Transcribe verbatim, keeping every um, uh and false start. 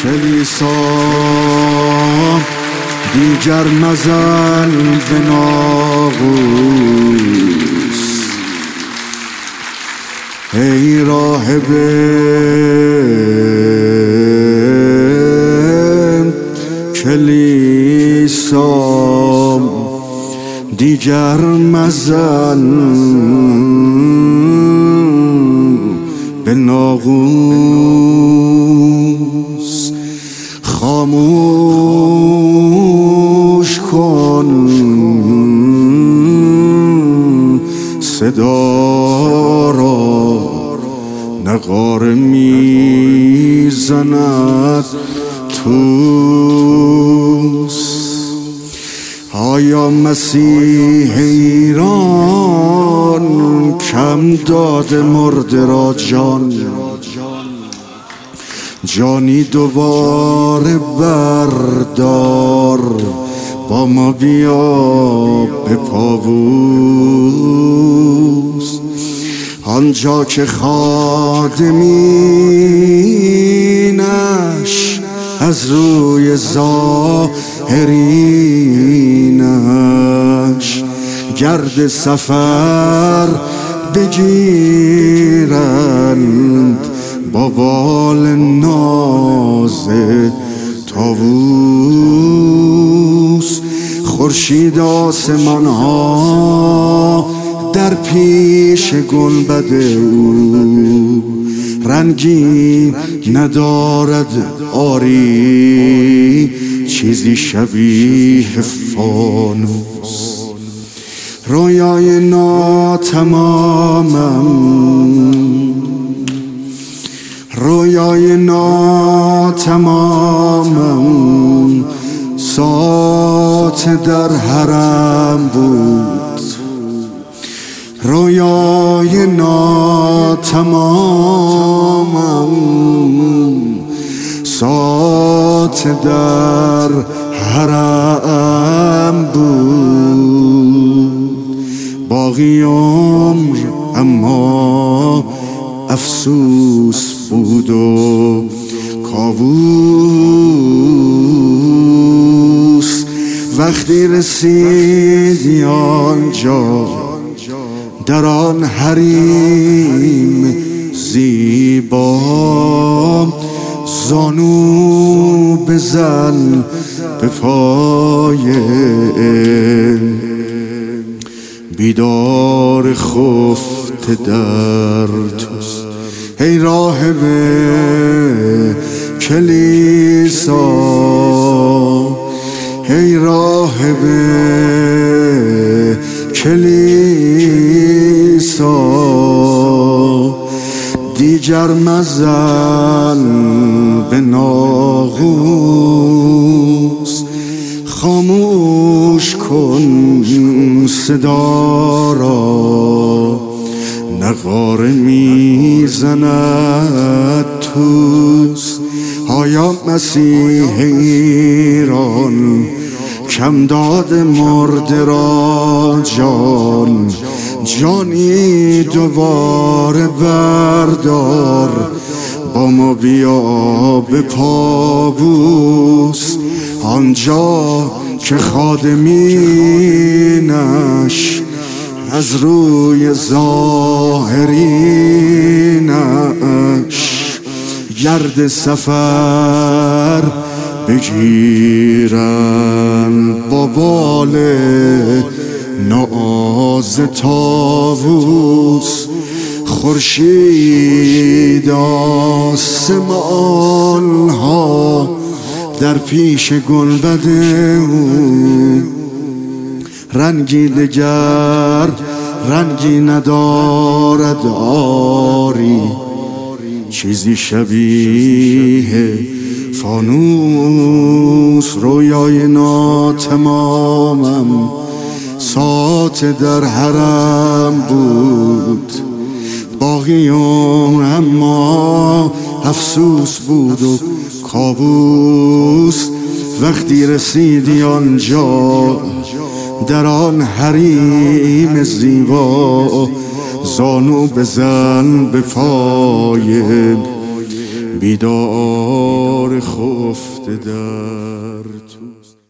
کلیسا دیگر مزن به ناقوس. ای راهب کلیسا دیگر مزن به ناقوس. خاموش کن صدا را، نغاره میزند توس. آیا مسیح ایران کم داده مرده را جان؟ جانی دوباره بردار، با ما بیا به پابوس. آنجا که خادمینش از روی ظاهرینش گرد سفر بگیرند، با بال ناز طاووس. خورشید آسمان ها در پیش گنبد او رنگی ندارد آری، چیزی شبیه فانوس. رویای ناتمامم، رویای ناتمامم ساعت در حرم بود. رویای ناتمامم ساعت در حرم بود. باقی عمر اما افسوس بود و کابوس. وقتی رسیدی آنجا در آن حریم زیبا، زانو بزن به پای بیدار خفته در توست. ای راهب کلیسا، ای راهب کلیسا دیگر مزن به ناقوس. خاموش کن صدا را، نغاره میزند توس. آیا مسیح ایران کم داد مرده را جان؟ جانی دوباره بردار، با ما بیا به پابوس. آنجا که خادمینش از روی ظاهرینش گرد سفر بگیرن، با بال ناز طاووس. خورشید آسمان ها در پیش گنبد او رنگی دگر رنگی ندارد آری، چیزی شبیه فانوس. رویای ناتمامم ساعت در حرم بود. باقی اما افسوس بود و کابوس. وقتی رسیدی آنجا در آن حریم زیبا، زانو بزن به پای بیدار خفته در توست.